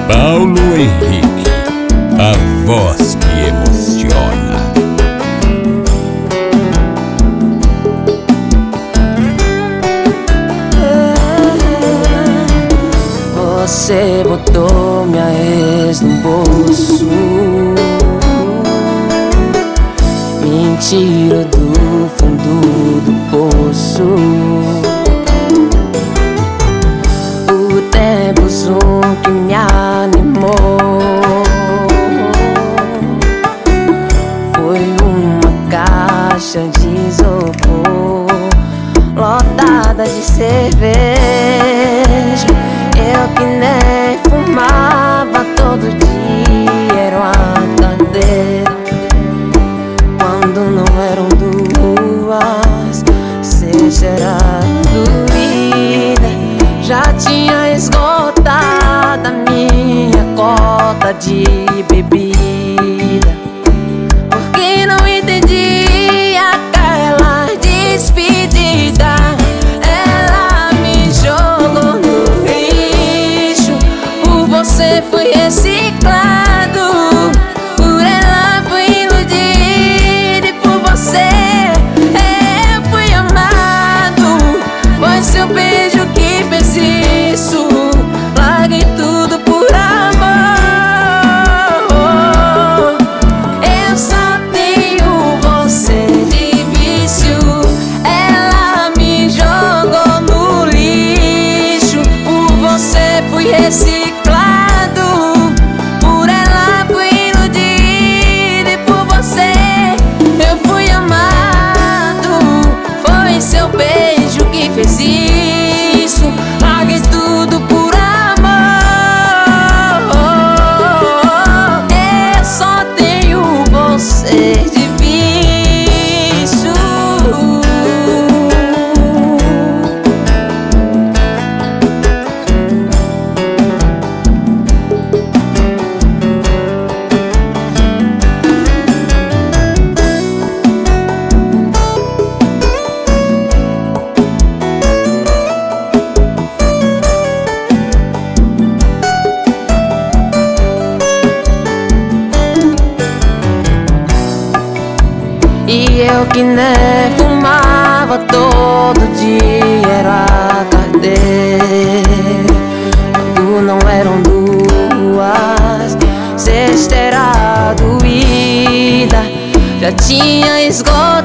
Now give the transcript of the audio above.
Paulo Henrique, a voz que emociona. Você botou minha ex no bolso, me tirou do fundo do poço. O tempo zoom que me animou foi uma caixa de isopor lotada de cerveja. Eu que nem fumava todo dia, era uma cadeira. Quando não eram duas, sexta era doída. Já tinha esgotado a minha cota de bebida, porque não entendi aquela despedida. Ela me jogou no lixo, por você fui reciclado, por ela fui iludido e por você eu fui amado. Foi seu beijo que fez isso, larguei tudo por amor. Eu só tenho você de vício. Ela me jogou no lixo, por você fui reciclado, por ela fui iludido e por você eu fui amado. Foi seu beijo que fez isso, larguei tudo por amor. Eu só tenho você de vício. E eu que nem fumava todo dia, era carteira. Quando não eram duas, sexta era doída. Já tinha esgotado